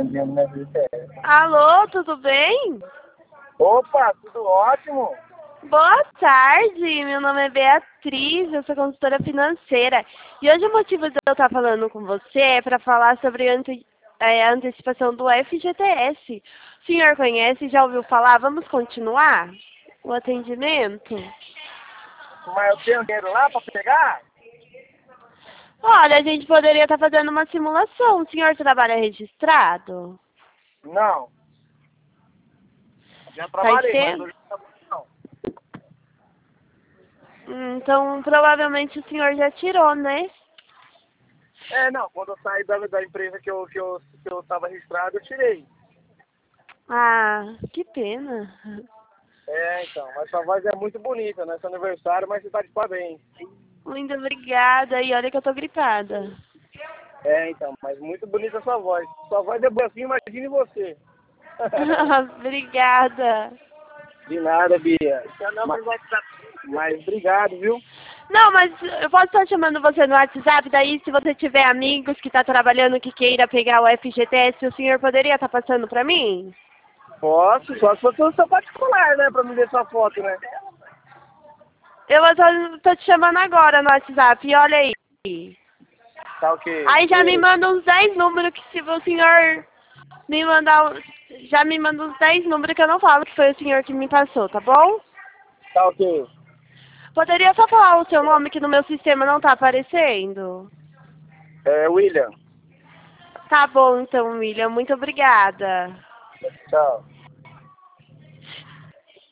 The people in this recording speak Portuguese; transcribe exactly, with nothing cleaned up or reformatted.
atendendo na V T S. Alô, tudo bem? Opa, tudo ótimo? Boa tarde, meu nome é Beatriz, eu sou consultora financeira. E hoje o motivo de eu estar falando com você é para falar sobre a ante, é, a antecipação do F G T S. O senhor conhece, já ouviu falar? Vamos continuar o atendimento? Mas eu tenho dinheiro lá para pegar? Olha, a gente poderia estar fazendo uma simulação. O senhor trabalha registrado? Não. Já Faz trabalhei, mas tempo? hoje não. Hum, Então, provavelmente o senhor já tirou, né? É, não, quando eu saí da, da empresa que eu que eu que eu estava registrado, eu tirei. Ah, que pena. É, então, mas sua voz é muito bonita, né? Seu aniversário, mas você tá de parabéns. Muito obrigada. E olha que eu tô gripada. É, então, mas muito bonita a sua voz. Sua voz é boa assim, imagine você. Obrigada. De nada, Bia. Mas, mas obrigado, viu? Não, mas eu posso estar chamando você no WhatsApp, daí se você tiver amigos que tá trabalhando que queira pegar o F G T S, o senhor poderia estar passando pra mim? Posso, só se fosse o seu particular, né? Pra me ver sua foto, né? Eu tô, tô te chamando agora no WhatsApp, e olha aí. Tá ok. Aí já me manda uns dez números que se o senhor me mandar, já me manda uns dez números que eu não falo que foi o senhor que me passou, tá bom? Tá ok. Poderia só falar o seu nome que no meu sistema não tá aparecendo? É, William. Tá bom então, William. Muito obrigada. Tchau.